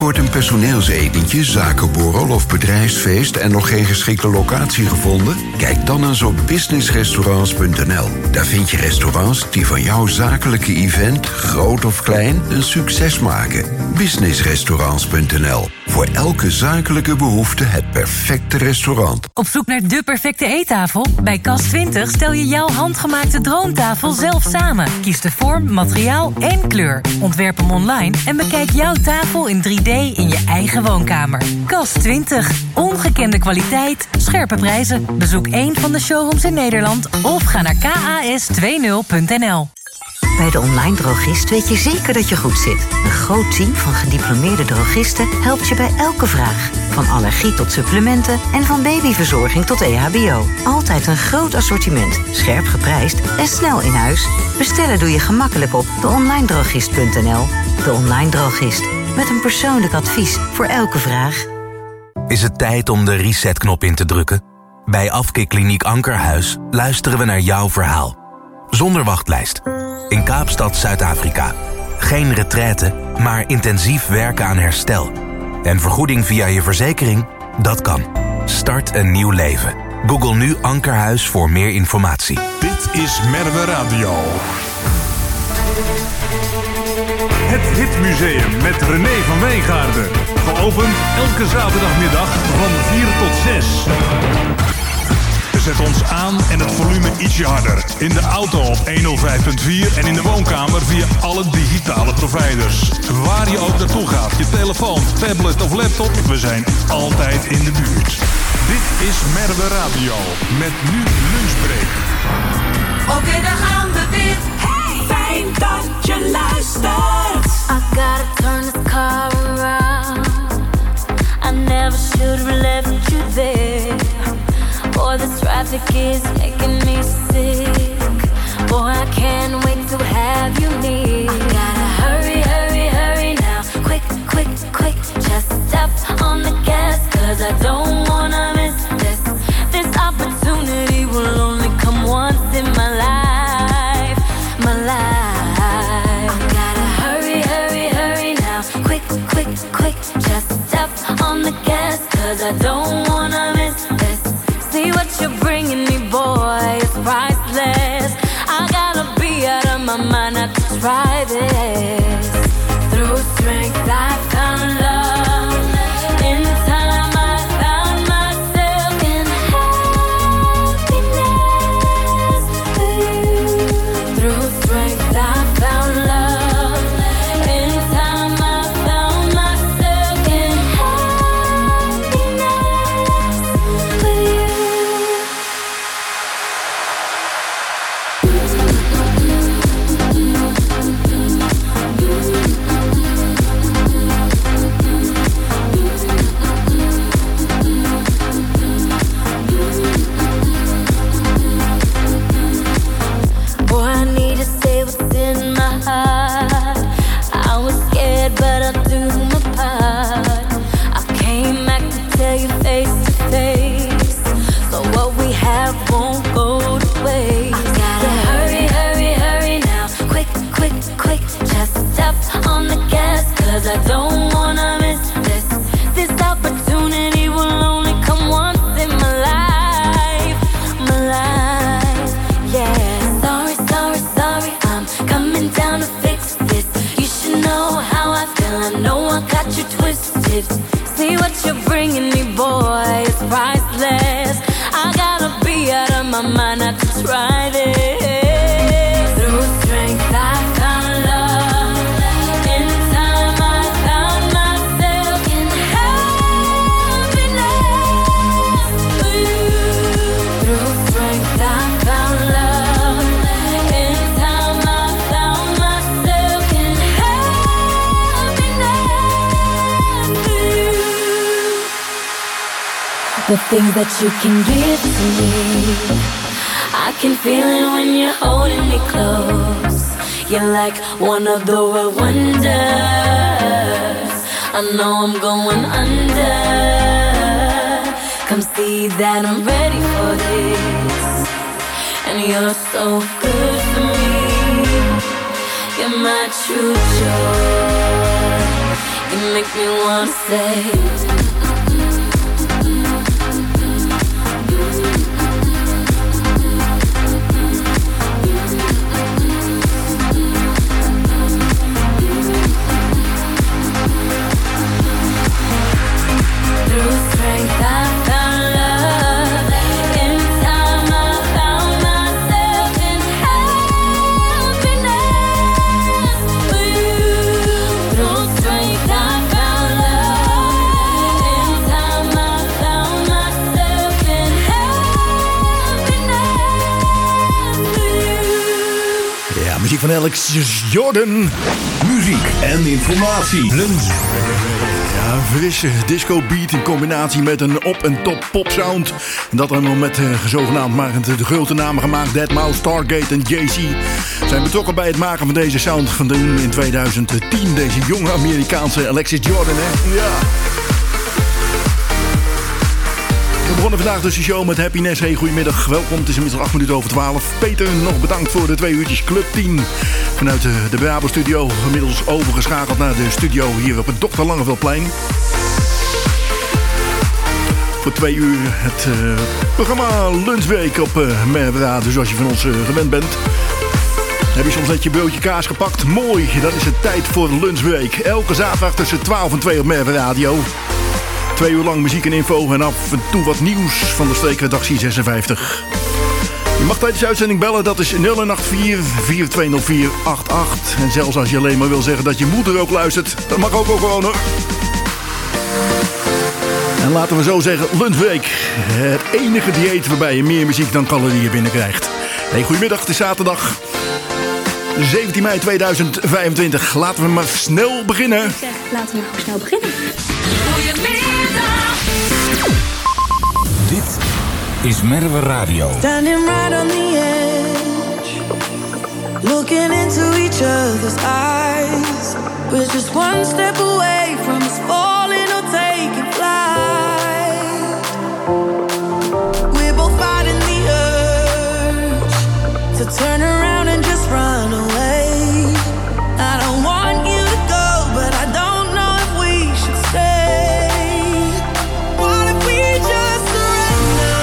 Wordt een personeelsetentje, zakenborrel of bedrijfsfeest en nog geen geschikte locatie gevonden? Kijk dan eens op businessrestaurants.nl. Daar vind je restaurants die van jouw zakelijke event, groot of klein, een succes maken. Businessrestaurants.nl. Voor elke zakelijke behoefte het perfecte restaurant. Op zoek naar de perfecte eettafel? Bij Cas20 stel je jouw handgemaakte droomtafel zelf samen. Kies de vorm, materiaal en kleur. Ontwerp hem online en bekijk jouw tafel in 3D in je eigen woonkamer. Cas20. Ongekende kwaliteit, scherpe prijzen. Bezoek één van de showrooms in Nederland of ga naar kas20.nl. Bij de online drogist weet je zeker dat je goed zit. Een groot team van gediplomeerde drogisten helpt je bij elke vraag. Van allergie tot supplementen en van babyverzorging tot EHBO. Altijd een groot assortiment, scherp geprijsd en snel in huis. Bestellen doe je gemakkelijk op deonlinedrogist.nl. De Online Drogist. Met een persoonlijk advies voor elke vraag. Is het tijd om de resetknop in te drukken? Bij Afkikkliniek Ankerhuis luisteren we naar jouw verhaal. Zonder wachtlijst. In Kaapstad, Zuid-Afrika. Geen retraite, maar intensief werken aan herstel. En vergoeding via je verzekering? Dat kan. Start een nieuw leven. Google nu Ankerhuis voor meer informatie. Dit is Merwe Radio. Het Hitmuseum met René van Wijngaarden. Geopend elke zaterdagmiddag van 4 tot 6. Zet ons aan en het volume ietsje harder. In de auto op 105.4 en in de woonkamer via alle digitale providers. Waar je ook naartoe gaat, je telefoon, tablet of laptop, we zijn altijd in de buurt. Dit is Merwe Radio, met nu Lunchbreak. Oké, daar gaan we weer. Hey! Fijn dat je luistert. I gotta turn this car around. I never should have left you there. Boy, the traffic is making me sick. Boy, I can't wait to have you near. I gotta hurry, hurry, hurry now. Quick, quick, quick. Just step on the gas, 'cause I don't wanna miss this. This opportunity will only come once in my life. My life. I gotta hurry, hurry, hurry now. Quick, quick, quick. Just step on the gas, 'cause I don't wanna miss this. See what you're bringing me, boy, it's priceless. I gotta be out of my mind not to try this. Through strength I found love. In time I found myself in happiness with you. Through strength I found love. In time I found myself in happiness with you. I don't wanna miss this. This opportunity will only come once in my life. My life, yeah. Sorry, sorry, sorry, I'm coming down to fix this. You should know how I feel, I know I got you twisted. See what you're bringing me, boy, it's priceless. I gotta be out of my mind not to try this. Through strength I found love. The things that you can give to me, I can feel it when you're holding me close. You're like one of the world wonders. I know I'm going under. Come see that I'm ready for this. And you're so good for me. You're my true joy. You're make me wanna say. Van Alex Jordan. Muziek en informatie. Lunch. Ja, een frisse disco beat in combinatie met een op- en top pop sound. En dat allemaal met zogenaamd maar de grote namen gemaakt. Deadmau5, Stargate en Jay-Z zijn betrokken bij het maken van deze sound van in 2010. Deze jonge Amerikaanse Alexis Jordan, hè? Ja. We begonnen vandaag dus de show met Happiness. Hey, goedemiddag, welkom. Het is inmiddels 8 minuten over 12. Peter, nog bedankt voor de 2 uurtjes Club 10. Vanuit de Bravo Studio. Inmiddels overgeschakeld naar de studio hier op het Dr. Langeveldplein. Voor 2 uur het programma Lunchweek op Merweradio, zoals je van ons gewend bent. Heb je soms net je broodje kaas gepakt? Mooi, dat is het tijd voor Lunchweek. Elke zaterdag tussen 12 en 2 op Merweradio. 2 uur lang muziek en info en af en toe wat nieuws van de streekredactie 56. Je mag tijdens de uitzending bellen, dat is 0184-420488. En zelfs als je alleen maar wil zeggen dat je moeder ook luistert, dat mag ook gewoon hoor. En laten we zo zeggen, Lunchweek. Het enige dieet waarbij je meer muziek dan calorieën binnenkrijgt. Hey, goedemiddag, het is zaterdag 17 mei 2025. Laten we maar snel beginnen. Ik zeg, laten we gewoon snel beginnen. Goedemiddag. Dit is Merwe Radio. Standing right on the edge, looking into each other's eyes. We're just one step away from us falling or taking flight. We're both fighting the urge to turn around and just run away. I don't want you to go, but I don't know if we should stay. What if we just surrender?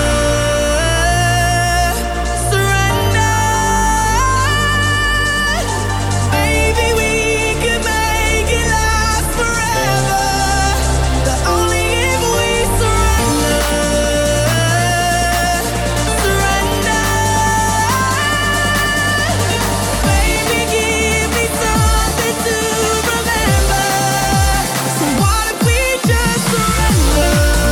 Surrender. Maybe we could make it last forever. But only if we surrender. Surrender. Baby, give me something to remember. So what if we just surrender?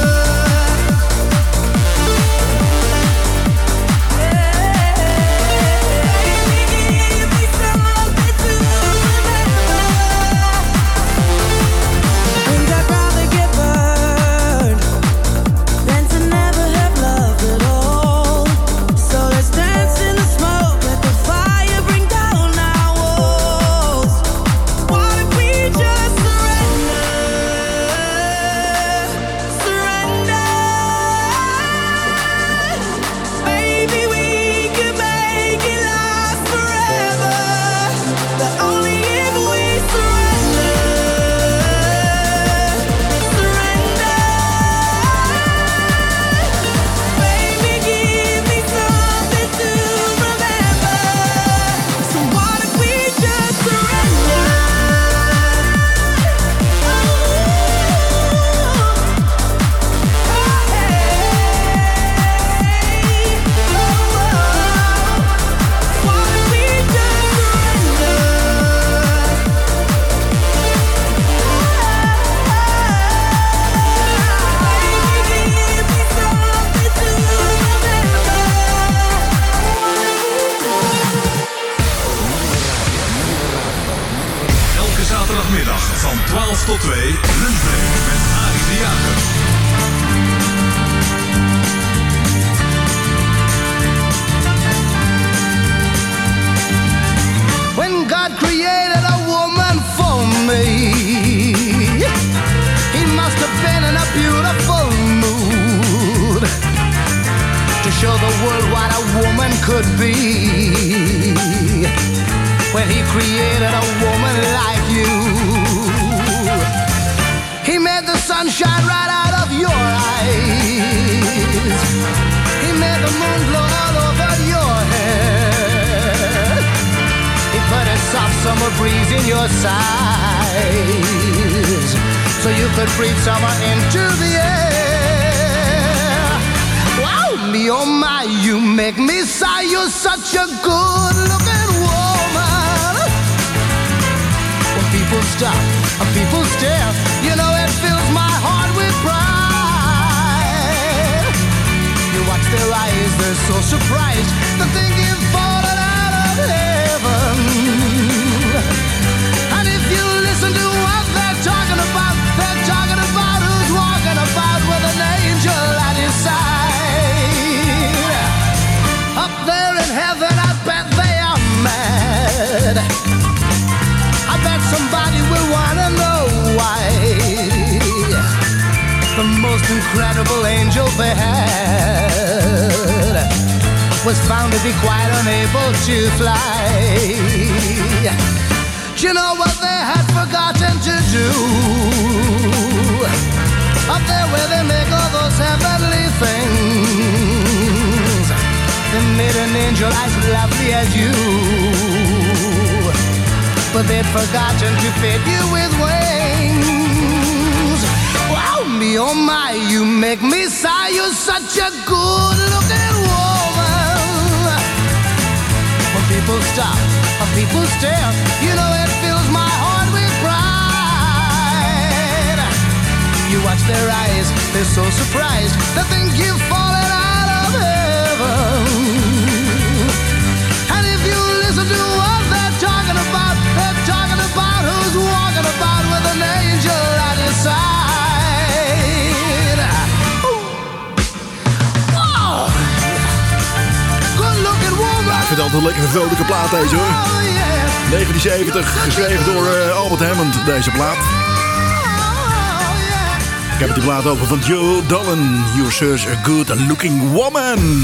Baby, give me something to remember. Think I'd rather get burned than to never have loved at all. So let's dance in the smoke, let the fire bring down our walls. What if we just surrender? Surrender. Baby, we could make it last forever. But only if we surrender. Surrender. Baby, give me something to remember. So what if we just surrender? What if we just surrender? Baby, give me something to remember. Elke zaterdagmiddag van 12 tot 2 Lunchbreak met Arie de Jager. When God created a woman for me, He must have been in a beautiful mood to show the world what a woman could be. When He created a woman like you, He made the sun shine right out of your eyes. He made the moon blow all over your head. He put a soft summer breeze in your sighs, so you could breathe summer into the air. Wow, me oh my, you make me sigh. You're such a good-looking woman. When people stop and people stare, you know it fills my heart with pride. You watch their eyes, they're so surprised that they give fallen out of heaven. And if you listen to what they're talking about who's walking about with an angel at his side. Up there in heaven, I bet they are mad. I bet somebody will wanna know why the most incredible angel they had was found to be quite unable to fly. Do you know what they had forgotten to do? Up there where they make all those heavenly things, they made an angel as lovely as you, but they'd forgotten to fit you with wings. Wow, me oh my, you make me sigh. You're such a good-looking woman. When people stop, when people stare, you know it fills my heart with pride. You watch their eyes, they're so surprised, they think you've fallen out of heaven. And if you listen to what they're talking about who's walking about with an angel at his side. Wow. Good looking woman. Ja, ik vind het altijd een lekkere vrolijke plaat deze hoor. 1970, geschreven door Albert Hammond, deze plaat. Ik heb die plaat over van Joe Dolan. You're such a good looking woman.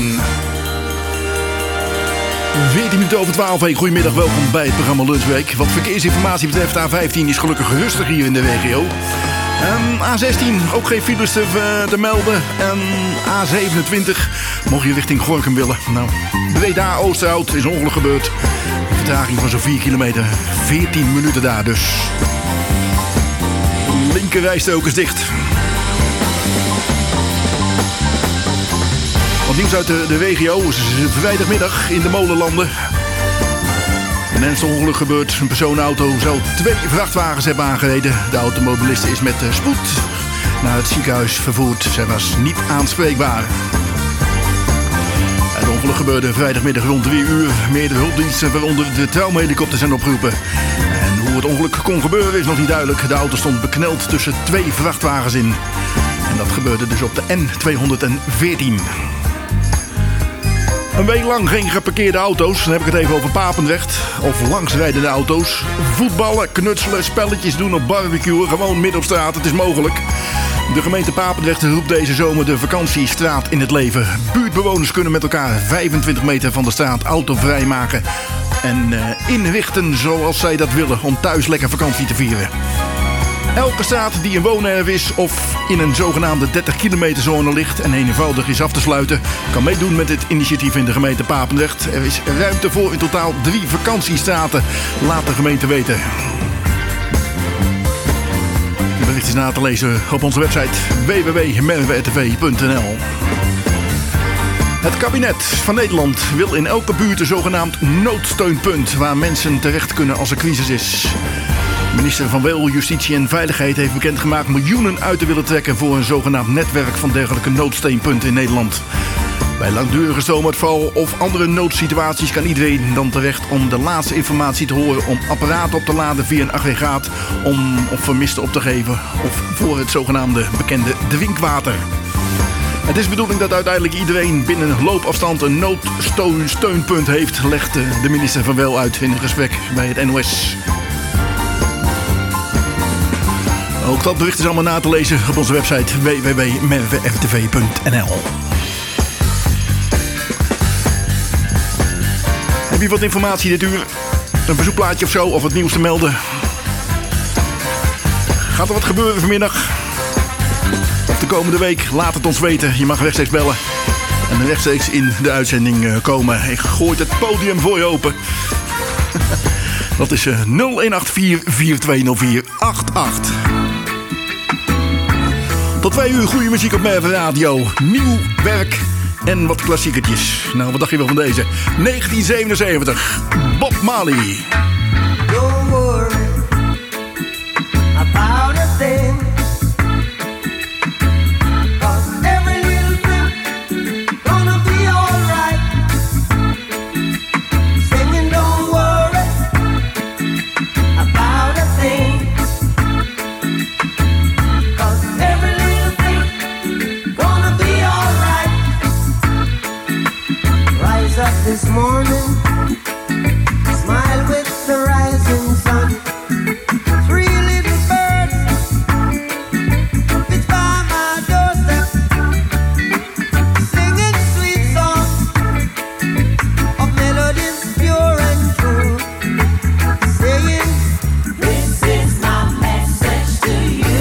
14 minuten over 12. Hey, goedemiddag, welkom bij het programma Lunchweek. Wat verkeersinformatie betreft, A15 is gelukkig rustig hier in de regio. A16, ook geen files te melden. En A27, mocht je richting Gorinchem willen. Nou, Breda Oosterhout is een ongeluk gebeurd. Een vertraging van zo'n 4 kilometer. 14 minuten daar dus. De linkerrijstrook is dicht. Wat nieuws uit de regio. Het is vrijdagmiddag in de Molenlanden. Een ernstig ongeluk gebeurd. Een personenauto zou 2 vrachtwagens hebben aangereden. De automobiliste is met spoed naar het ziekenhuis vervoerd. Zij was niet aanspreekbaar. Het ongeluk gebeurde vrijdagmiddag rond 3 uur. Meerdere hulpdiensten, waaronder de traumahelikopter, zijn opgeroepen. En hoe het ongeluk kon gebeuren is nog niet duidelijk. De auto stond bekneld tussen 2 vrachtwagens in. En dat gebeurde dus op de N214. Een week lang geen geparkeerde auto's. Dan heb ik het even over Papendrecht. Of langsrijdende auto's. Voetballen, knutselen, spelletjes doen op barbecuen. Gewoon midden op straat. Het is mogelijk. De gemeente Papendrecht roept deze zomer de vakantiestraat in het leven. Buurtbewoners kunnen met elkaar 25 meter van de straat autovrij maken. En inrichten zoals zij dat willen om thuis lekker vakantie te vieren. Elke straat die een woonerf is of in een zogenaamde 30 kilometer zone ligt en eenvoudig is af te sluiten, kan meedoen met dit initiatief in de gemeente Papendrecht. Er is ruimte voor in totaal 3 vakantiestraten, laat de gemeente weten. Het bericht is na te lezen op onze website www.merwe.tv.nl. Het kabinet van Nederland wil in elke buurt een zogenaamd noodsteunpunt waar mensen terecht kunnen als er crisis is. Minister Van Wel, Justitie en Veiligheid heeft bekendgemaakt miljoenen uit te willen trekken voor een zogenaamd netwerk van dergelijke noodsteunpunten in Nederland. Bij langdurige stroomuitval of andere noodsituaties kan iedereen dan terecht om de laatste informatie te horen, om apparaten op te laden via een aggregaat, om vermisten op te geven of voor het zogenaamde bekende drinkwater. Het is de bedoeling dat uiteindelijk iedereen binnen loopafstand een noodsteunpunt heeft, legt de minister Van Wel uit in een gesprek bij het NOS. Ook dat bericht is allemaal na te lezen op onze website www.merwe.tv.nl. Heb je wat informatie dit uur? Een verzoekplaatje of zo, of het nieuws te melden? Gaat er wat gebeuren vanmiddag? Of de komende week? Laat het ons weten. Je mag rechtstreeks bellen. En rechtstreeks in de uitzending komen. Ik gooi het podium voor je open. Dat is 0184 420488. Tot 2 uur goede muziek op Merve Radio. Nieuw werk en wat klassiekertjes. Nou, wat dacht je wel van deze? 1977. Bob Marley. Don't worry about a thing. This morning, smile with the rising sun. 3 little birds pitch by my doorstep, singing sweet songs of melodies pure and true, saying, this is my message to you.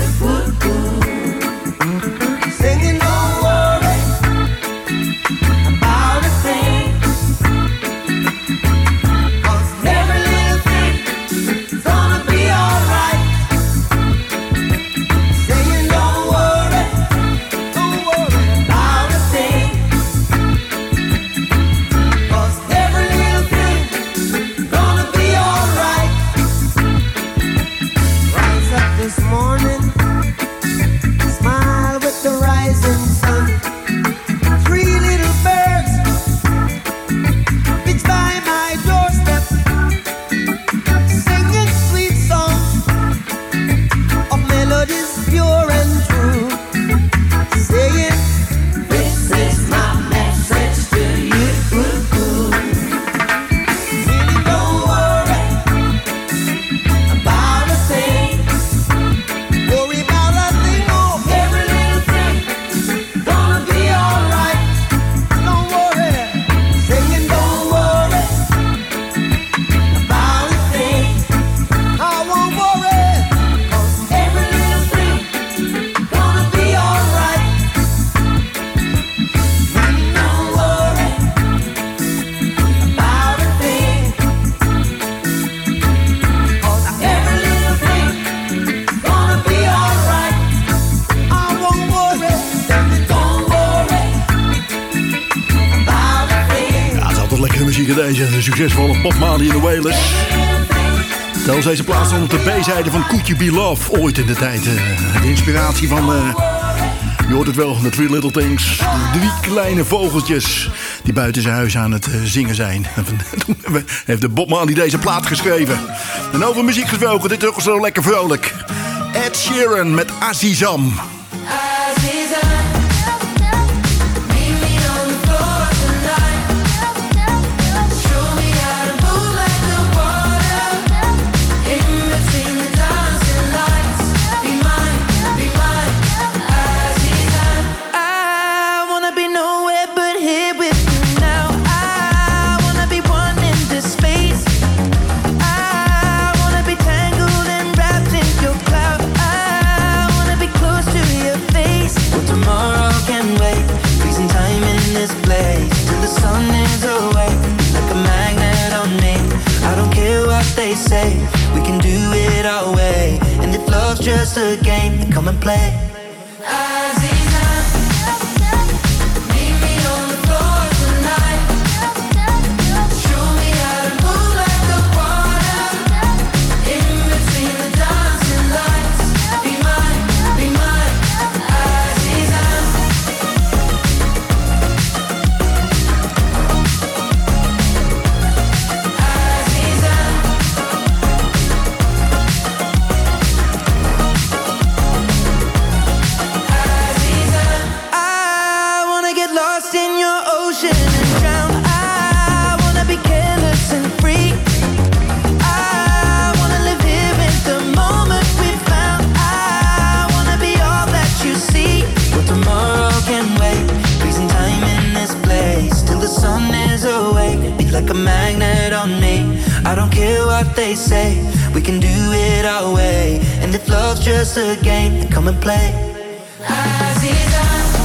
Singing, don't worry about a thing. Deze succesvolle Bob Marley in de Wailers. Zelfs deze plaats stond op de B-zijde van Could You Be Love. Ooit in de tijd. De inspiratie van... je hoort het wel, de 3 Little Things. De 3 kleine vogeltjes die buiten zijn huis aan het zingen zijn. Toen heeft de Bob Marley deze plaat geschreven. En over muziek gesproken, dit is ook zo lekker vrolijk. Ed Sheeran met Azizam. We can do it our way, and if love's just a game, then come and play. Like a magnet on me. I don't care what they say. We can do it our way. And if love's just a game, then come and play. Aziza,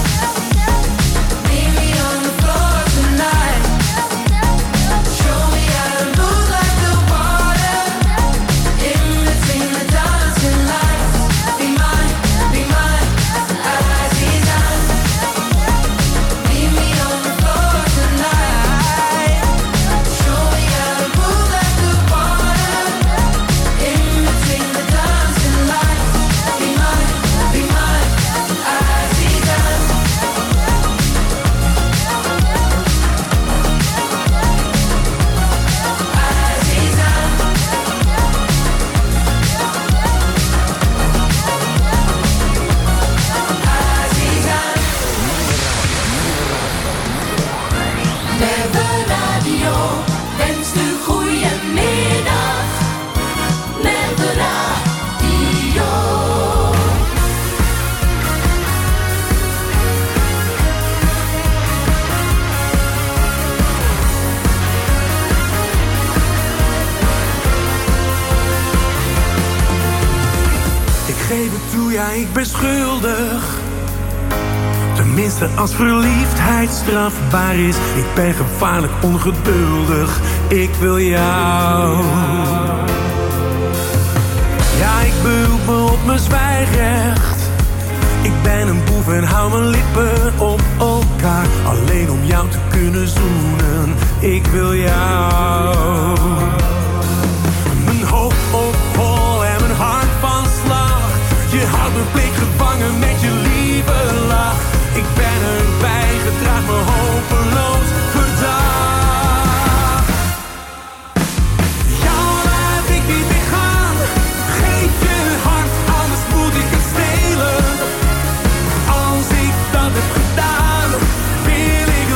meet me on the floor tonight. Show me how to move like the water. In between the dancing lights. Be mine, Aziza. Meet me on the floor tonight. Show me how to move like the water. In between the dancing lights. Be mine, Aziza. Met de radio wenst u goeiemiddag. Met de radio. Ik geef het toe, ja, ik ben schuldig. Tenminste als verliefdheid strafbaar is. Ik ben gevaarlijk ongeduldig. Ik wil jou. Ja, ik beroep me op mijn zwijgrecht. Ik ben een boef en hou mijn lippen op elkaar. Alleen om jou te kunnen zoenen. Ik wil jou. Mijn hoofd op hol en mijn hart van slag. Je houdt me blik gevangen met je lieve lach. Ik ben erbij, gedraag me hopeloos verdacht. Jou laat ik niet meer gaan. Geef je hart, anders moet ik het stelen. Als ik dat heb gedaan, wil ik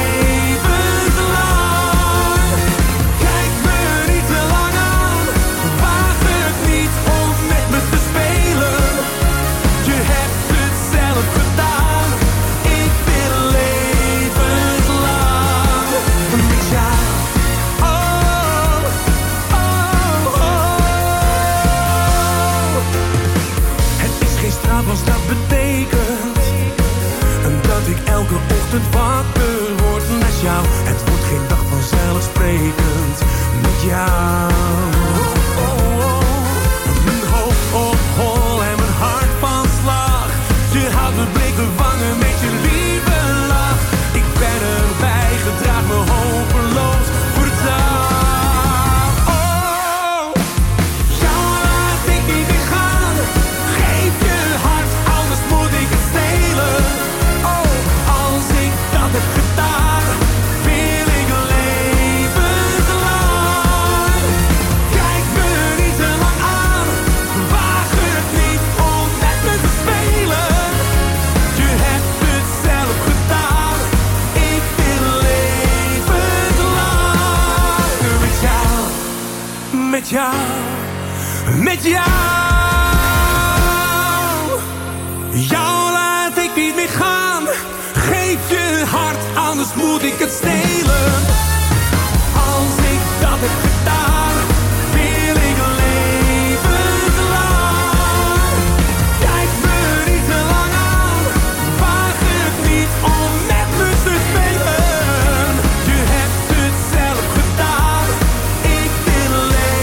levenslang. Kijk me niet te lang aan. Waag het niet om met me te spelen. Je hebt het zelf gedaan. Ik wil levenslang met jou. Oh, oh, oh. Het is geen straf als dat betekent dat ik elke ochtend wakker word naast jou. Het wordt geen dag vanzelfsprekend met jou. Mijn hoofd op hol en mijn hart van slag. Je houdt mijn blik gevangen met je lieve lach. Ik ben erbij, gedraag me hopeloos verdacht. Oh, jou laat ik niet meer gaan. Geef je hart, anders moet ik het stelen. Oh, als ik dat heb gedaan, wil ik levenslang. Kijk me niet te lang aan. Waag het niet om met me te spelen. Je hebt het zelf gedaan. Ik wil levenslang met jou, met jou, met jou. Jou laat ik niet meer gaan. Geef je hart, anders moet ik het stelen. Als ik dat heb gedaan, wil ik levenslang. Kijk me niet te lang aan. Waag het niet om met me te spelen. Je hebt het zelf gedaan. Ik wil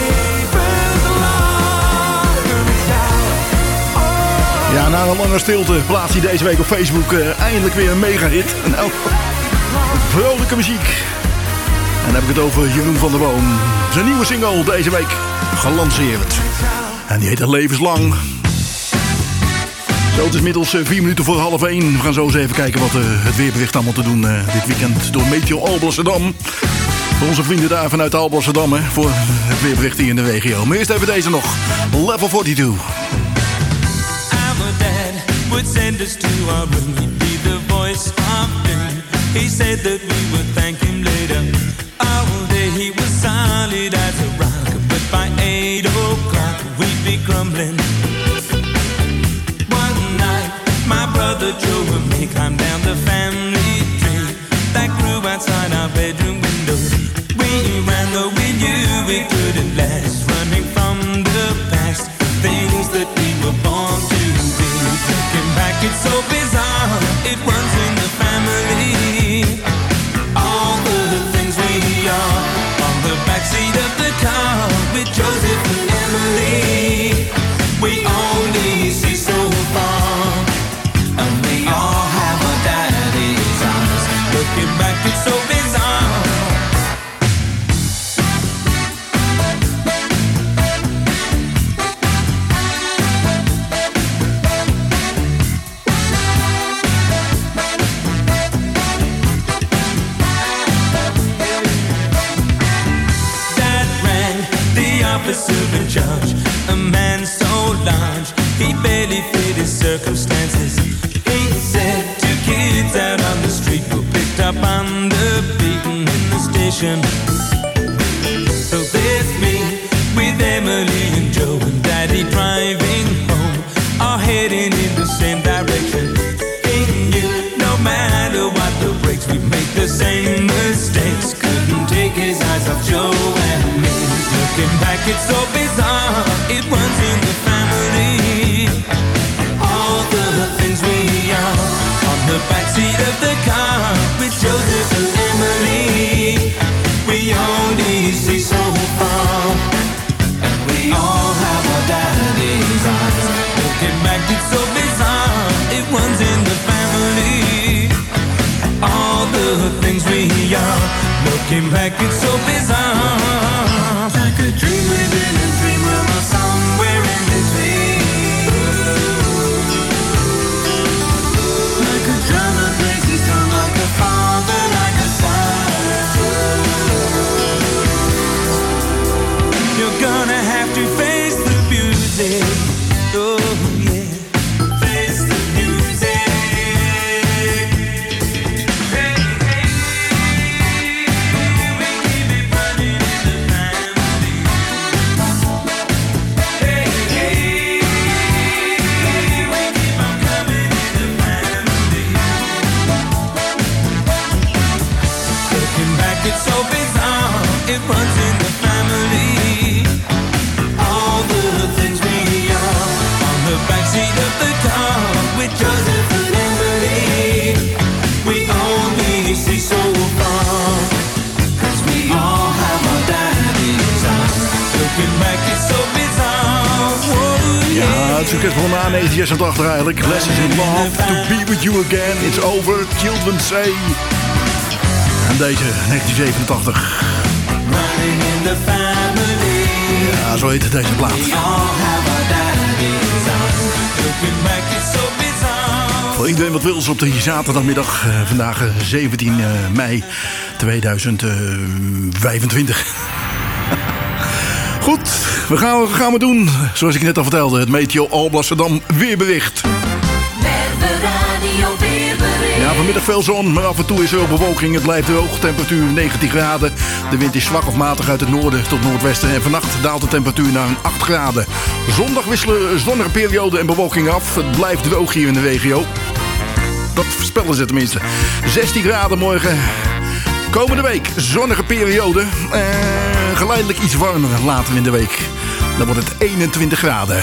levenslang met jou. Oh. Ja, na een lange stilte plaatst hij deze week op Facebook eindelijk weer een mega-hit. Nou, vrolijke muziek. En dan heb ik het over Jeroen van der Boom. Zijn nieuwe single deze week gelanceerd. En die heet Levenslang. Zo, het is inmiddels 4 minuten voor 12:30. We gaan zo eens even kijken wat het weerbericht allemaal te doen dit weekend door Meteo Alblasserdam. Voor onze vrienden daar vanuit Alblasserdam, hè, voor het weerbericht hier in de regio. Maar eerst even deze nog. Level 42. Our dad would send us to our room. He'd be the voice of doom. He said that we would thank him later. All day he was solid as a rock, but by 8 o'clock we'd be grumbling. One night my brother Joe and me climbed down the family tree that grew outside our bedroom window. We ran though we knew we couldn't last, running from the charge. A man so large, he barely fit his circumstances. He said two kids out on the street were picked up on the beaten in the station. So there's me with Emily and Joe and Daddy driving home, all heading in the same direction. He knew no matter what the breaks, we make the same mistakes. Couldn't take his eyes off Joe and me. Looking back, it's so bizarre. It runs in the family. All the things we are on the backseat of the car with Joseph and Emily. We only see so far, and we all have our daddy's eyes. Looking back, it's so bizarre. It runs in the family. All the things we are. Looking back, it's so bizarre. Like a dream within a dream, we're somewhere in between. Like a drama plays his tongue, like a father, like a son. You're gonna have to face the music. Oh yeah, face the music. It's so bizarre, it runs in the family. All the things we are on the backseat of the car with Joseph and Emily. We only see so far, 'cause we all have our daddy's eyes. Looking back, it's so bizarre. Whoa, ja, het succes van na 1986 eigenlijk. Lessons in Love, To Be With You Again, It's Over, Children Say. En deze, 1987. Ja, zo heet het deze plaat. Voor iedereen wat wils op de zaterdagmiddag. Vandaag 17 mei 2025. Goed, we gaan we doen. Zoals ik net al vertelde, het Meteo Alblasserdam weerbericht. Ja, vanmiddag veel zon, maar af en toe is er wel bewolking. Het blijft droog, temperatuur 19 graden. De wind is zwak of matig uit het noorden tot noordwesten. En vannacht daalt de temperatuur naar een 8 graden. Zondag wisselen zonnige perioden en bewolking af. Het blijft droog hier in de regio. Dat voorspellen ze tenminste. 16 graden morgen. Komende week zonnige periode. Geleidelijk iets warmer later in de week. Dan wordt het 21 graden.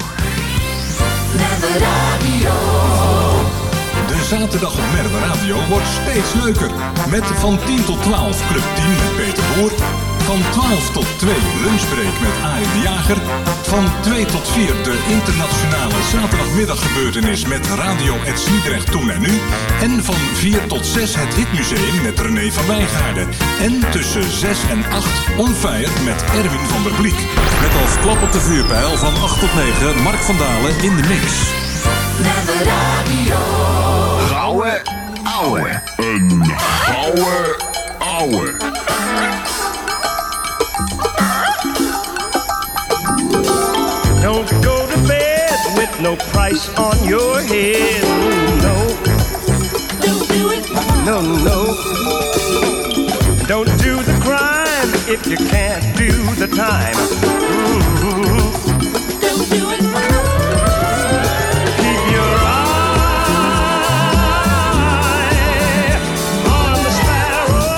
De zaterdag op Merwe Radio wordt steeds leuker. Met van 10 tot 12 Club 10 met Peter Boer. Van 12 tot 2 lunchbreak met Arie de Jager. Van 2 tot 4 de internationale zaterdagmiddaggebeurtenis met Radio Het Sliedrecht Toen en Nu. En van 4 tot 6 het Hitmuseum met René van Wijngaarden. En tussen 6 en 8 On Fire met Erwin van der Bliek. Met als klap op de vuurpijl van 8 tot 9 Mark van Dalen in de mix. Gouden ouwe. Een gouden ouwe. Don't go to bed with no price on your head. No. Don't do it. No, no. Don't do the crime if you can't do the time. Mm-hmm. Don't do it. Keep your eye on the sparrow.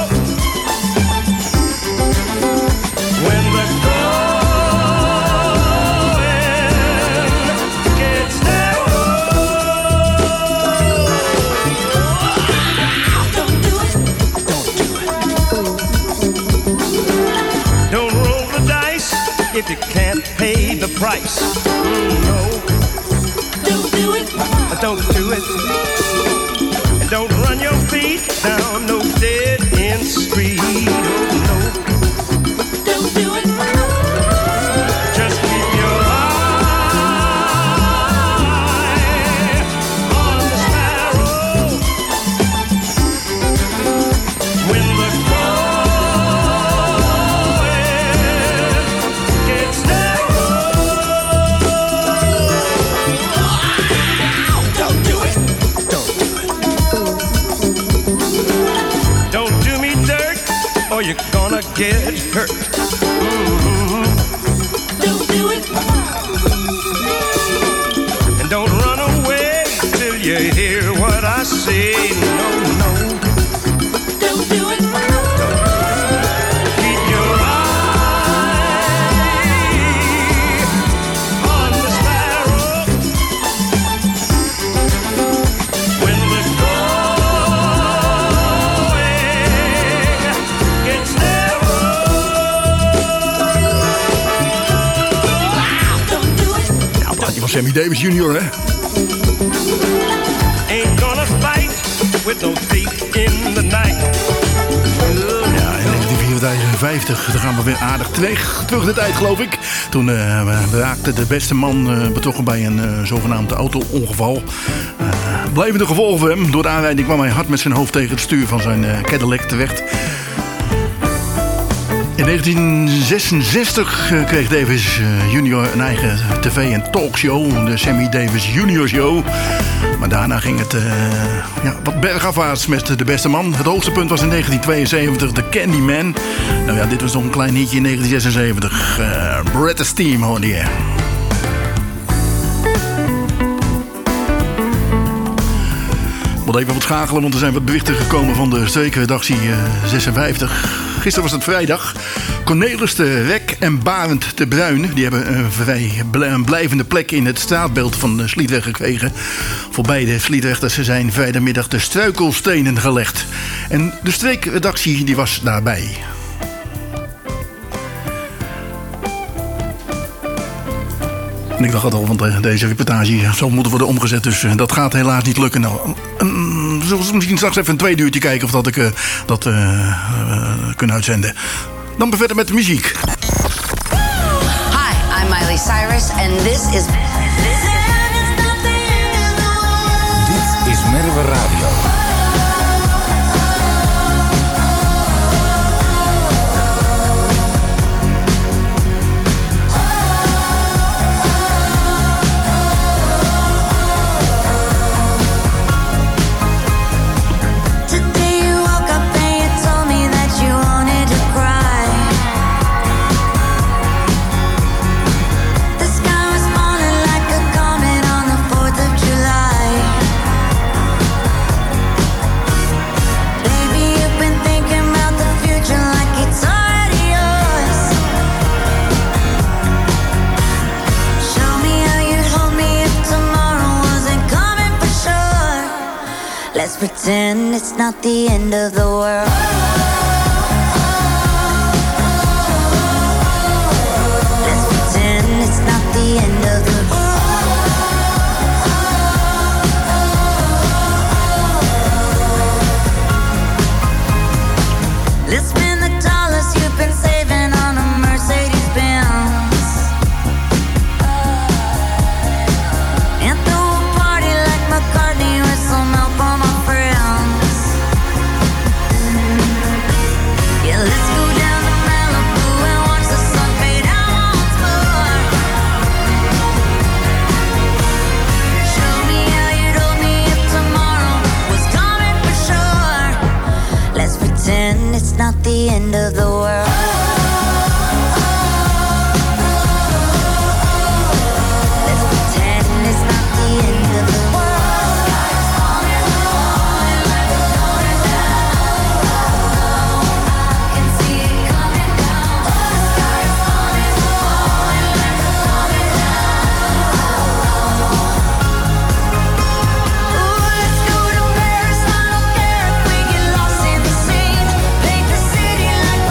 When the if you can't pay the price. No. Don't do it. Don't do it. And don't run your feet down no dead-end street. Oh, no. Don't do it. Just keep your eye on the sparrow. When the going gets narrow. you're gonna get hurt. Don't do it. And don't run away till you hear what I say. No, no. Don't do it. Keep your eye on the sparrow. When the going gets Ja, plaatje van Sammy Davis Jr., hè? ain't gonna fight with no thief in the night. Ja, in 1954, dan gaan we weer aardig terug in de tijd, geloof ik. Toen raakte de beste man betrokken bij een zogenaamd auto-ongeval. Blijvende gevolgen voor hem. Door de aanrijding kwam hij hard met zijn hoofd tegen het stuur van zijn Cadillac terecht. In 1966 kreeg Davis Jr. een eigen tv- en talkshow, de Sammy Davis Jr. Show. Maar daarna ging het wat bergafwaarts met de beste man. Het hoogste punt was in 1972 de Candyman. Nou ja, dit was nog een klein hitje in 1976. Brett Esteem hoorde je. Ik moet even wat schakelen, want er zijn wat berichten gekomen van de streekredactie 56. Gisteren was het vrijdag. Cornelis de Rek en Barend de Bruin, die hebben een blijvende plek in het straatbeeld van Sliedrecht gekregen. Voor beide Sliedrechters zijn vrijdagmiddag de struikelstenen gelegd. En de streekredactie die was daarbij. En ik dacht al, want deze reportage zal moeten worden omgezet. Dus dat gaat helaas niet lukken. Nou, zullen we misschien straks even een tweede uurtje kijken of dat ik dat kunnen uitzenden. Dan verder met de muziek. Hi, I'm Miley Cyrus and this is... Dit is Merwe Radio. Let's pretend it's not the end of the world. Let's pretend it's not the end of the world. Let's spend the dollars you've been saving on a Mercedes Benz. And throw a party like McCartney with some help on my friends. Yeah, let's go down to Malibu and watch the sun fade out once more. Show me how you'd hold me if tomorrow was coming for sure. Let's pretend it's not the end of the world. Let's pretend it's not the end of the world. Sky's falling, falling like it's going down. I can see it coming down. Sky's falling, falling like it's coming down. Ooh, let's go to Paris. I don't care if we get lost in the scene. Paint the city like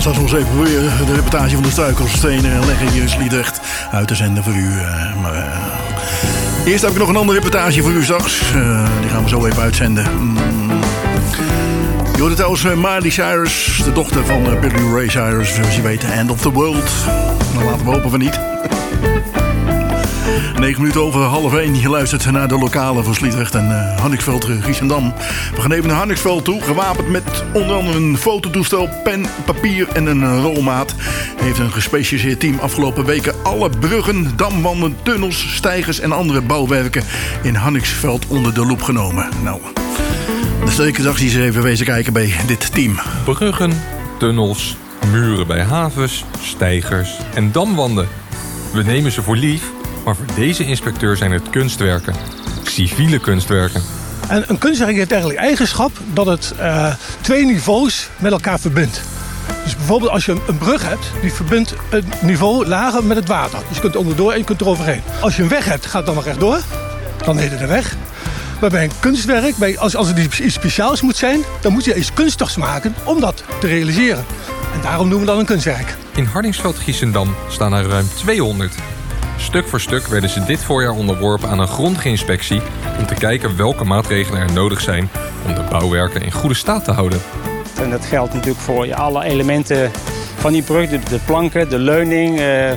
straks nog eens even proberen de reportage van de struikelstenen leggen hier in Sliedrecht uit te zenden voor u. Eerst heb ik nog een andere reportage voor u straks. Die gaan we zo even uitzenden. Je hoort het trouwens Miley Cyrus, de dochter van Billy Ray Cyrus, zoals je weet, End of the World. Nou, laten we hopen van niet. 9 minuten over 12:30. Je luistert naar de lokale van Sliedrecht en Hanniksveld, Giessendam. We gaan even naar Hanniksveld toe. Gewapend met onder andere een fototoestel, pen, papier en een rolmaat. Heeft een gespecialiseerd team afgelopen weken alle bruggen, damwanden, tunnels, steigers en andere bouwwerken in Hanniksveld onder de loep genomen. Nou, de strekersactie is even wezen kijken bij dit team. Bruggen, tunnels, muren bij havens, steigers en damwanden. We nemen ze voor lief, maar voor deze inspecteur zijn het kunstwerken. Civiele kunstwerken. En een kunstwerk heeft eigenlijk eigenschap dat het 2 niveaus met elkaar verbindt. Dus bijvoorbeeld als je een brug hebt, die verbindt het niveau lager met het water. Dus je kunt er onderdoor en je kunt er overheen. Als je een weg hebt, gaat het dan nog rechtdoor. Dan heet het een weg. Maar bij een kunstwerk, als het iets speciaals moet zijn, dan moet je iets kunstigs maken om dat te realiseren. En daarom noemen we dat een kunstwerk. In Hardingsveld-Giessendam staan er ruim 200. Stuk voor stuk werden ze dit voorjaar onderworpen aan een grondige inspectie om te kijken welke maatregelen er nodig zijn om de bouwwerken in goede staat te houden. En dat geldt natuurlijk voor alle elementen van die brug, de planken, de leuning,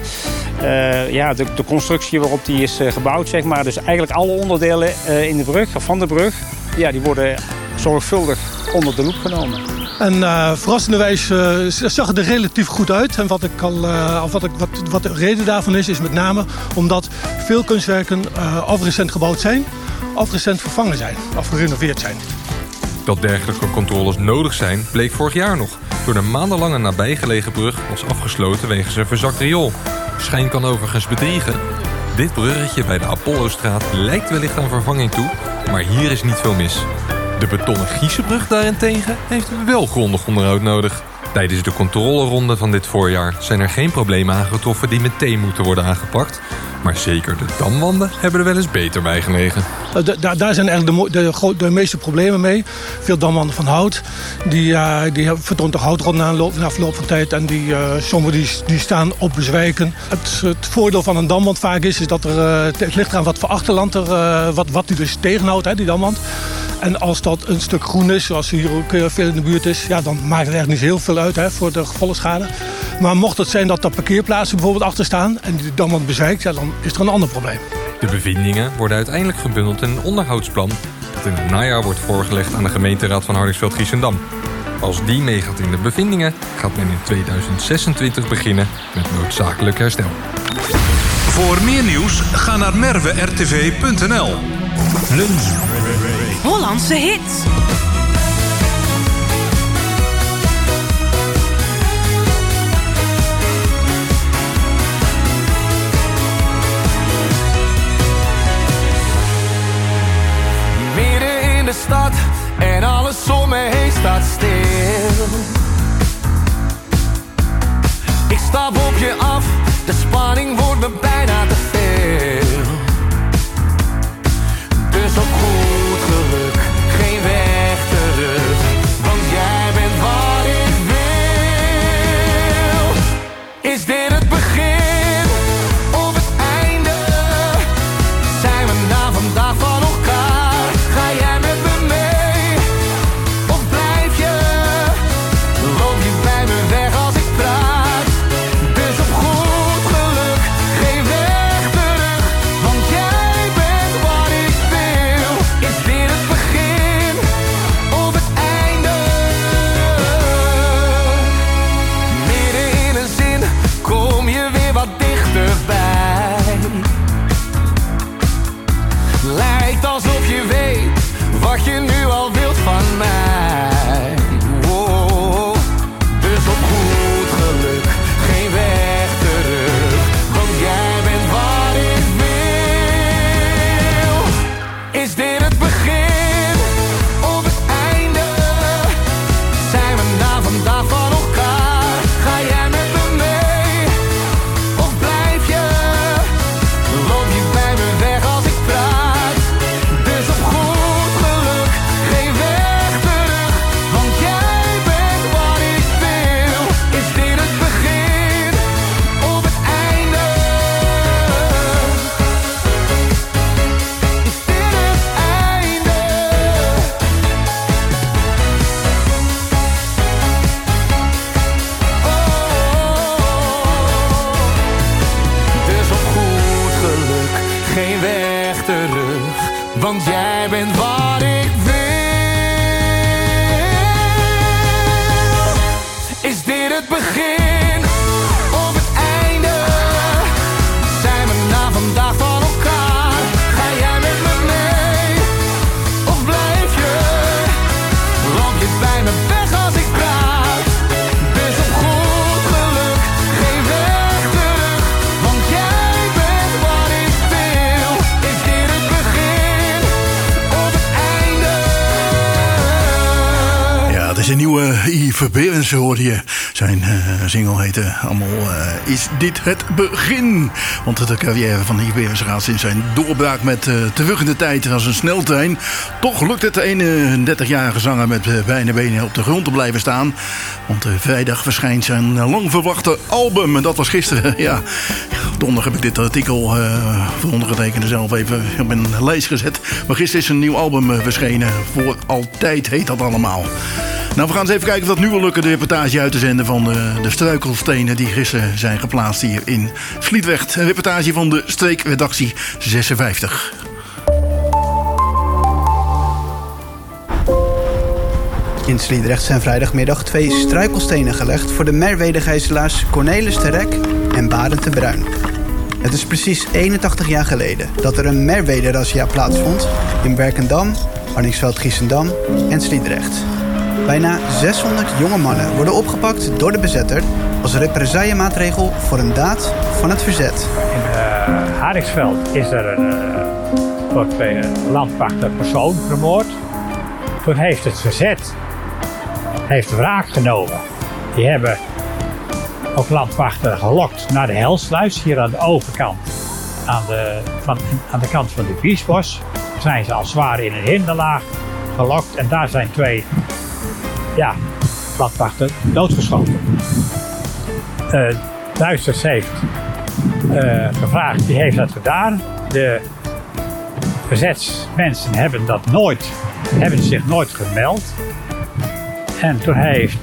de constructie waarop die is gebouwd, zeg maar. Dus eigenlijk alle onderdelen in de brug, of van de brug, ja, die worden zorgvuldig onder de loep genomen. En verrassenderwijs zag het er relatief goed uit. En wat de reden daarvan is met name omdat veel kunstwerken of recent gebouwd zijn, of recent vervangen zijn, of gerenoveerd zijn. Dat dergelijke controles nodig zijn, bleek vorig jaar nog. Door de maandenlange nabijgelegen brug was afgesloten wegens een verzakt riool. Schijn kan overigens bedriegen. Dit bruggetje bij de Apollostraat lijkt wellicht aan vervanging toe, maar hier is niet veel mis. De betonnen Giessenbrug daarentegen heeft wel grondig onderhoud nodig. Tijdens de controleronde van dit voorjaar zijn er geen problemen aangetroffen die meteen moeten worden aangepakt. Maar zeker de damwanden hebben er wel eens beter bij gelegen. Daar zijn eigenlijk de meeste problemen mee. Veel damwanden van hout. Die vertoont toch houtrot na afloop van tijd. En sommige die staan op bezwijken. Het voordeel van een damwand vaak is dat het ligt eraan wat voor achterland wat die dus tegenhoudt, hè, die damwand. En als dat een stuk groen is, zoals hier ook veel in de buurt is, ja, dan maakt het echt niet heel veel uit, hè, voor de gevolgschade. Maar mocht het zijn dat er parkeerplaatsen bijvoorbeeld achter staan en die damwand bezwijkt, ja, dan is er een ander probleem. De bevindingen worden uiteindelijk gebundeld in een onderhoudsplan dat in het najaar wordt voorgelegd aan de gemeenteraad van Hardingsveld-Giessendam. Als die meegaat in de bevindingen, gaat men in 2026 beginnen met noodzakelijk herstel. Voor meer nieuws, ga naar merwertv.nl. Lunch. Hollandse hits. Midden in de stad en alles om me heen staat stil. Ik stap op je af, de spanning wordt me bijna te veel. Dus op goed geluk, geen weg terug, want jij bent wat ik wil. Is dit het begin of het einde? Zijn we na vandaag van elkaar? Ga jij met me mee? Of blijf je? Loop je bij me weg als ik praat? Dus op goed geluk, geen weg. zijn nieuwe Yves Berendsen hoorde je. Zijn single heette allemaal Is dit het begin? Want de carrière van Yves Berendsen gaat sinds zijn doorbraak met Terug in de tijd als een sneltrein. Toch lukt het de 31-jarige zanger met beide benen op de grond te blijven staan. Want vrijdag verschijnt zijn lang verwachte album. En dat was gisteren. Ja, donderdag heb ik dit artikel voor ondergetekende zelf even op een lijst gezet. Maar gisteren is een nieuw album verschenen. Voor altijd heet dat allemaal. Nou, we gaan eens even kijken of dat nu wil lukken, de reportage uit te zenden van de struikelstenen die gisteren zijn geplaatst hier in Sliedrecht. Een reportage van de streekredactie 56. In Sliedrecht zijn vrijdagmiddag 2 struikelstenen gelegd voor de Merwede-gijzelaars Cornelis de Rek en Barend de Bruin. Het is precies 81 jaar geleden dat er een Merwede-razzia plaatsvond in Werkendam, Arningsveld-Giessendam en Sliedrecht. Bijna 600 jonge mannen worden opgepakt door de bezetter als represaillemaatregel voor een daad van het verzet. In Hardingsveld is er een landpachter persoon vermoord. Toen heeft het verzet wraak genomen. Die hebben ook landpachter gelokt naar de Helsluis, hier aan de overkant. Aan de kant van de Biesbos zijn ze al zwaar in een hinderlaag gelokt en daar zijn 2 landpachter doodgeschoten. Duitsers heeft gevraagd, die heeft dat gedaan. De verzetsmensen hebben zich nooit gemeld. En toen heeft,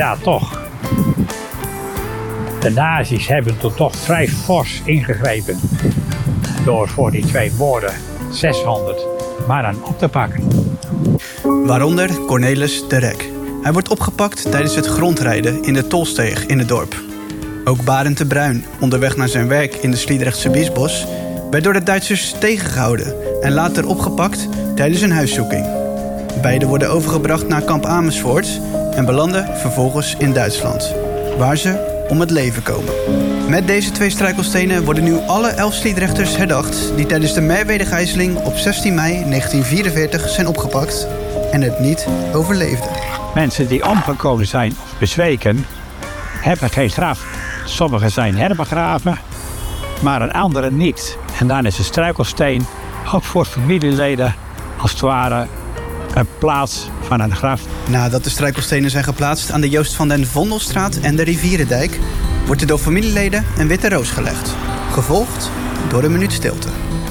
de nazi's hebben toen toch vrij fors ingegrepen. Door voor die 2 moorden 600 mannen op te pakken. Waaronder Cornelis de Rek. Hij wordt opgepakt tijdens het grondrijden in de Tolsteeg in het dorp. Ook Barend de Bruin, onderweg naar zijn werk in de Sliedrechtse Biesbos, werd door de Duitsers tegengehouden en later opgepakt tijdens een huiszoeking. Beiden worden overgebracht naar kamp Amersfoort en belanden vervolgens in Duitsland, waar ze om het leven komen. Met deze 2 struikelstenen worden nu alle 11 Sliedrechters herdacht die tijdens de Merwede-gijzeling op 16 mei 1944 zijn opgepakt en het niet overleefden. Mensen die omgekomen zijn of bezweken, hebben geen graf. Sommigen zijn herbegraven, maar een andere niet. En dan is een struikelsteen ook voor familieleden als het ware een plaats van een graf. Nadat de struikelstenen zijn geplaatst aan de Joost van den Vondelstraat en de Rivierendijk, wordt er door familieleden een witte roos gelegd, gevolgd door een minuut stilte.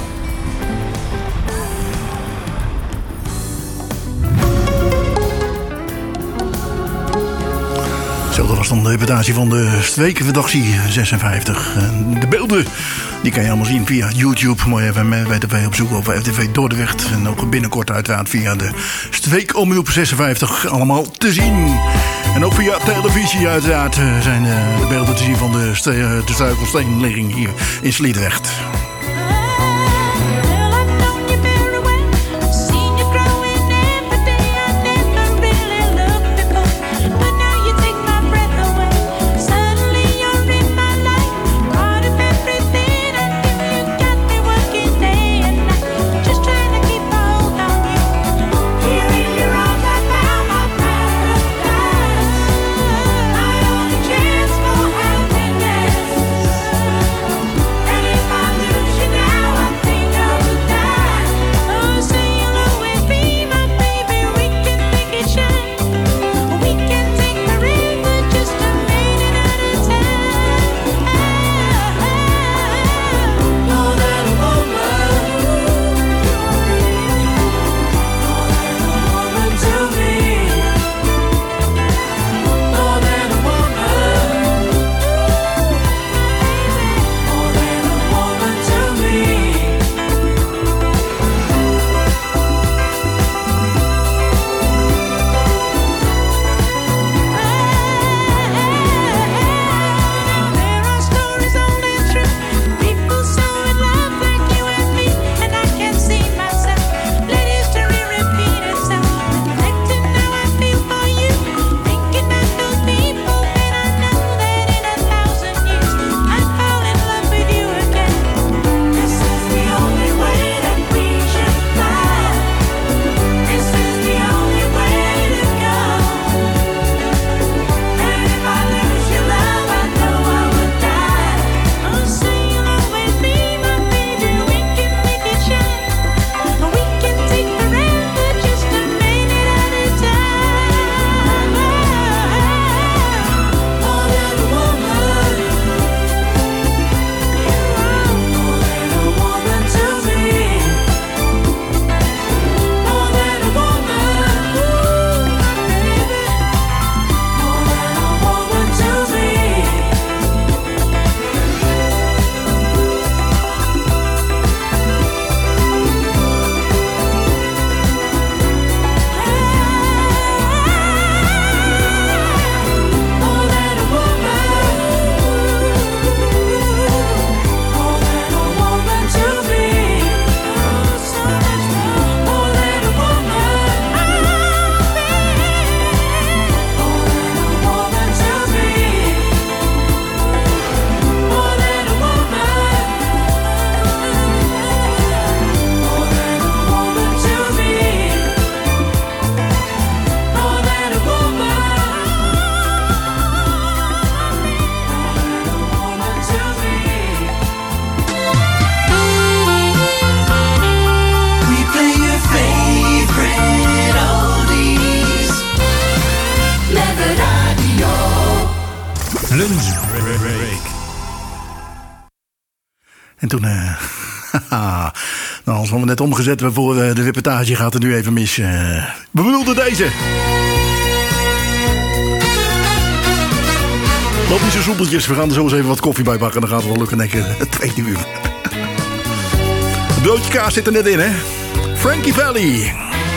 Dat was dan de reportage van de streekredactie 56. De beelden die kan je allemaal zien via YouTube. Mooi even RTV opzoeken of RTV Dordrecht. En ook binnenkort uiteraard via de streekomroep 56 allemaal te zien. En ook via televisie uiteraard zijn de beelden te zien van de struikelsteenlegging hier in Sliedrecht. Lunchbreak. En toen, nou, als we net omgezet hebben voor de reportage, gaat het nu even mis. We bedoelden deze. Loopt niet zo soepeltjes, we gaan er zo eens even wat koffie bij bakken. Dan gaat het wel lukken, denk ik, het 2 uur. Het broodje kaas zit er net in, hè? Frankie Valli.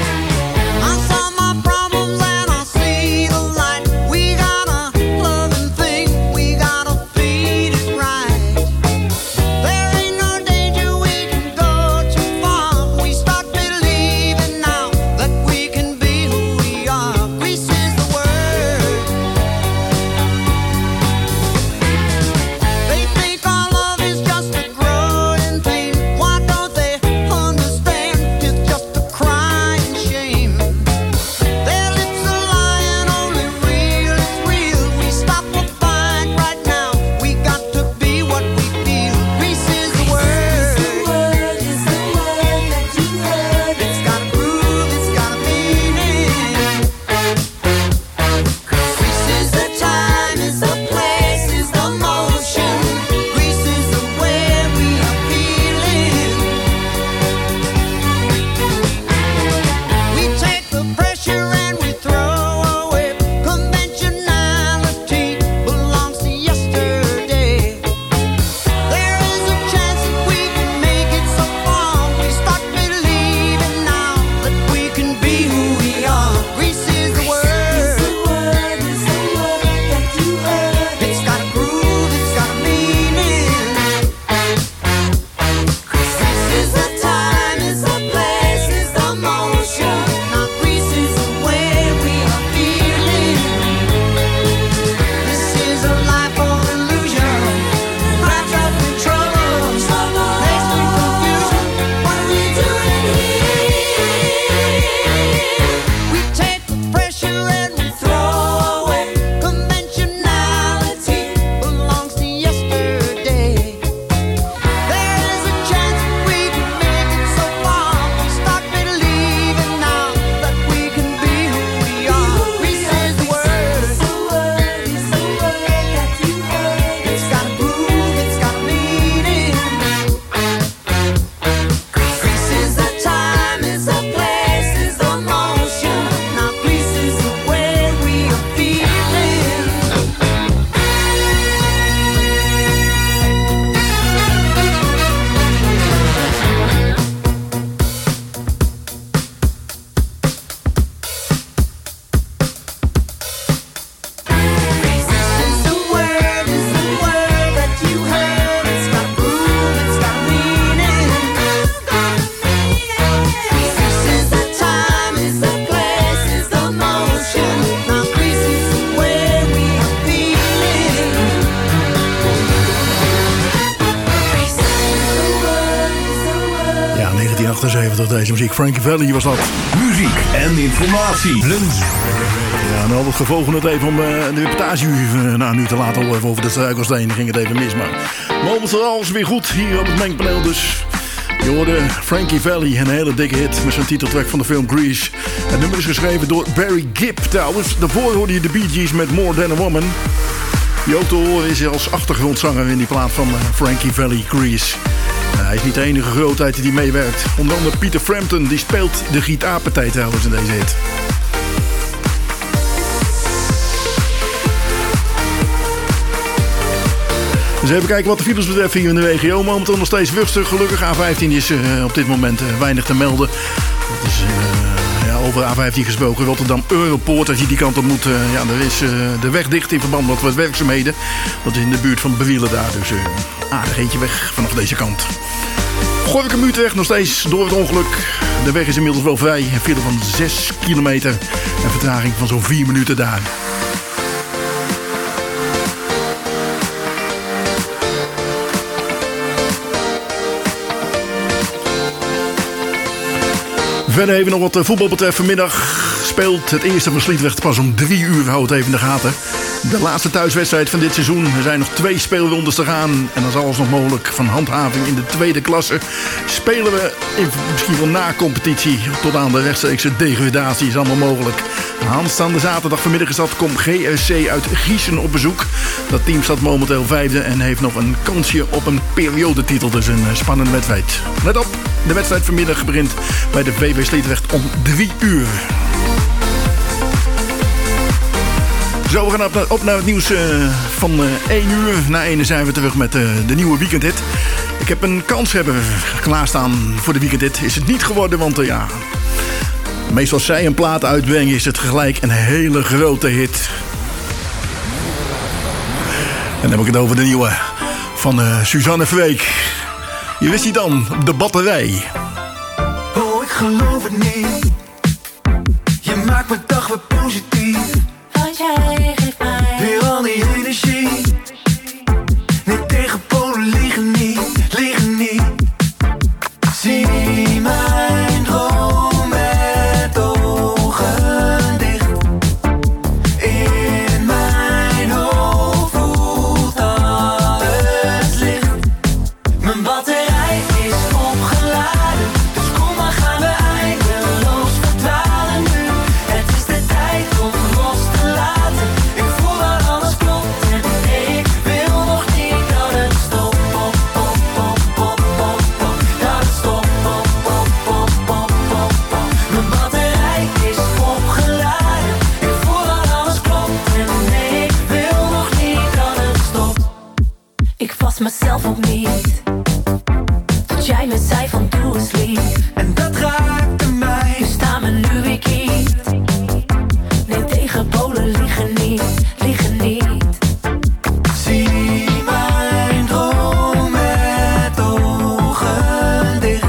Deze muziek, Frankie Valli was dat. Muziek en informatie. Lunch. Ja, nou het gevolgen het even om de reportage nu te laten horen over de Struikelsteen. Dan ging het even mis, maar momenteel alles weer goed hier op het mengpaneel. Dus je hoorde Frankie Valli, een hele dikke hit met zijn titeltrack van de film Grease. Het nummer is geschreven door Barry Gibb trouwens. Daarvoor hoorde je de Bee Gees met More Than a Woman. Die ook te horen is als achtergrondzanger in die plaat van Frankie Valli, Grease. Hij is niet de enige grootheid die meewerkt. Onder andere Peter Frampton, die speelt de gitaarpartij trouwens in deze hit. Dus even kijken wat de files betreft hier in de regio. Momenteel nog steeds rustig. Gelukkig A15 is op dit moment weinig te melden. Dat is over A15 gesproken. Rotterdam Europoort, als je die kant op moet. Er is de weg dicht in verband met wat werkzaamheden. Dat is in de buurt van Bewielen daar. Dus aardig eentje weg vanaf deze kant. Gorinchem Utrecht nog steeds door het ongeluk. De weg is inmiddels wel vrij. Een file van 6 kilometer. En vertraging van zo'n 4 minuten daar. Verder even nog wat voetbal betreft. Vanmiddag speelt het eerste van Sliedrecht pas om 3 uur. Houd het even in de gaten. De laatste thuiswedstrijd van dit seizoen. Er zijn nog 2 speelrondes te gaan. En dan is alles nog mogelijk. Van handhaving in de tweede klasse spelen we misschien wel na competitie tot aan de rechtstreekse degradatie is allemaal mogelijk. Aanstaande zaterdag vanmiddag is dat. Komt GRC uit Gießen op bezoek. Dat team staat momenteel 5e en heeft nog een kansje op een periodetitel. Dus een spannende wedstrijd. Let op, de wedstrijd vanmiddag begint bij de VV Sliedrecht om 3 uur. Zo, we gaan op naar het nieuws van 1 uur. Na 1 zijn we terug met de nieuwe weekendhit. Ik heb een kans hebben klaarstaan voor de weekendhit. Is het niet geworden, want ja... meestal als zij een plaat uitbrengen is het gelijk een hele grote hit. En dan heb ik het over de nieuwe van Suzanne Freek. Je wist niet dan, De Batterij. Oh, ik geloof het niet. Je maakt mijn dag weer positief. Want jij geeft mij weer al die energie. Nee, tegen Polen liggen niet, liggen niet. Zie mijn droom met ogen dicht. In mijn hoofd voelt alles licht. Mijn batterij is opgeladen, dus kom maar gaan we eindeloos verdwalen nu. Het is de tijd om los te laten. Ik voel dat alles klopt en ik wil nog niet dat het stopt. Pop, pop, pop, pop, pop, pop. Dat het stopt. Pop, pop, pop, pop, pop, pop. Mijn batterij is opgeladen. Ik voel dat alles klopt en ik wil nog niet dat het stopt. Ik was mezelf ook niet. Tot jij me zei van doe eens lief. En dat raakte mij. Nu staan we nu weer kiet. Nee, tegen Polen liggen niet, liggen niet. Zie mijn droom met ogen dicht.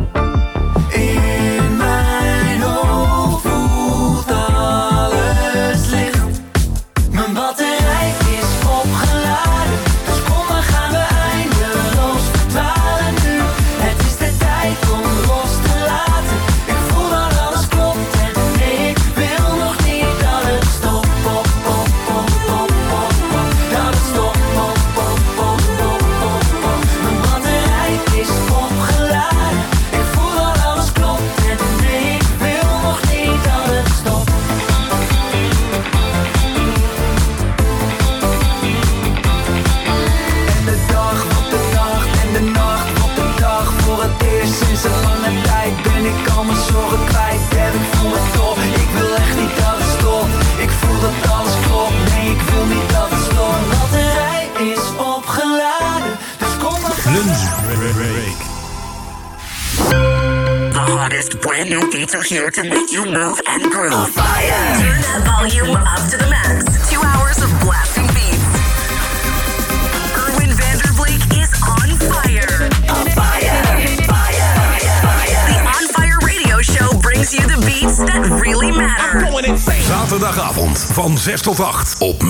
In mijn hoofd voelt alles licht. Mijn batterij is opgeladen, dus kom maar gaan we eindeloos verdwalen nu. Het is de tijd om los te laten. Ik voel dat alles klopt en ik wil nog niet dat het stopt. Pop, pop, pop, pop, pop, pop. Dat het stopt. Pop, pop, pop, pop, pop, pop. Mijn batterij is opgeladen. Ik voel dat alles klopt en ik wil nog niet dat het stopt. En de dag wordt de nacht en de nacht wordt de dag. Voor het eerst sinds een lange tijd ben ik al mijn zorgen kwijt. En ik voel het toch, ik wil echt niet dat het stopt. Ik voel dat alles klopt, nee ik wil niet dat het stopt. Mijn batterij is opgeladen, dus kom maar gaan. The hottest brand new beats are here to make you move and groove. On fire! Turn that volume up to the max. 2 hours of blasting beats. Erwin Vanderbleek is on fire. On fire! Fire! Fire! The On Fire radio show brings you the beats that really matter. Zaterdagavond van 6 tot 8 op